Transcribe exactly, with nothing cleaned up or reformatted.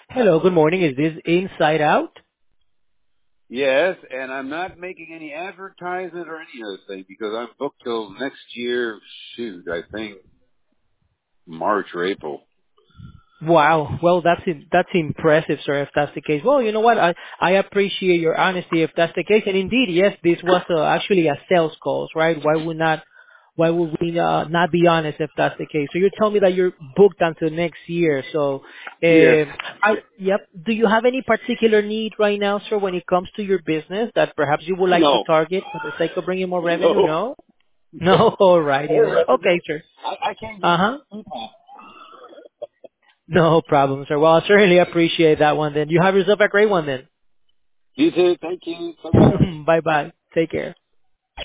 Hello, good morning. Is this Inside Out? Yes, and I'm not making any advertisement or any other thing because I'm booked till next year. Shoot, I think March or April. Wow. Well, that's im- that's impressive, sir. If that's the case, well, you know what? I I appreciate your honesty. If that's the case, and indeed, yes, this was uh, actually a sales call, right? Why would not? Why would we uh, not be honest if that's the case? So you're telling me that you're booked until next year. So, Yes. um, I yep. Do you have any particular need right now, sir, when it comes to your business that perhaps you would like to No. target for the sake of bringing more revenue? No. No. No. All righty More then. revenue. Okay, sir. I, I can't Uh get huh. people. No problem, sir. Well, I certainly appreciate that one then. You have yourself a great one then. You too. Thank you. Bye bye. Bye bye. Take care.